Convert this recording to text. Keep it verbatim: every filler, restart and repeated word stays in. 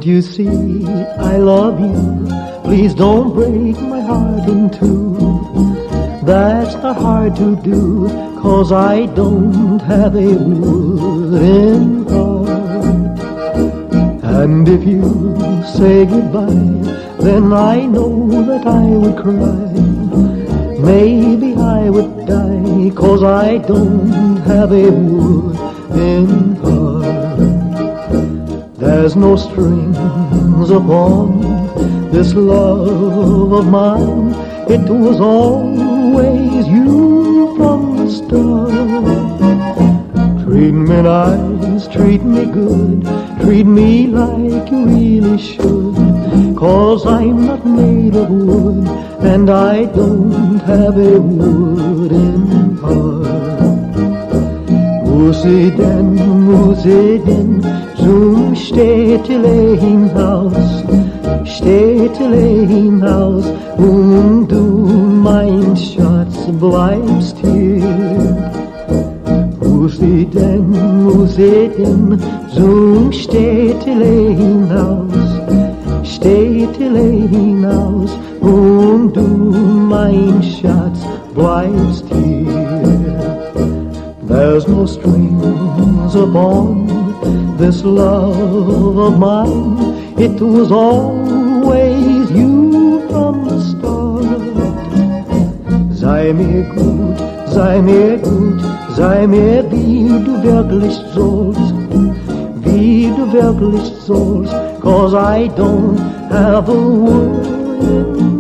Can't you see I love you? Please don't break my heart in two. That's not hard to do, 'cause I don't have a wooden heart. And if you say goodbye, then I know that I would cry. Maybe I would die, 'cause I don't have a wooden heart. There's no strings upon this love of mine. It was always you from the start. Treat me nice, treat me good, treat me like you really should, 'cause I'm not made of wood, and I don't have a wooden heart. Musiden, musiden, zum Städtele hinaus, Städtele hinaus, und du, mein Schatz, bleibst hier. Musiden, musiden, zum Städtele hinaus, Städtele hinaus, und du, mein Schatz, bleibst hier. There's no strings upon this love of mine. It was always you from the start. Sei mir gut, sei mir gut, sei mir wie du wirklich sollst, wie du wirklich sollst, 'cause I don't have a word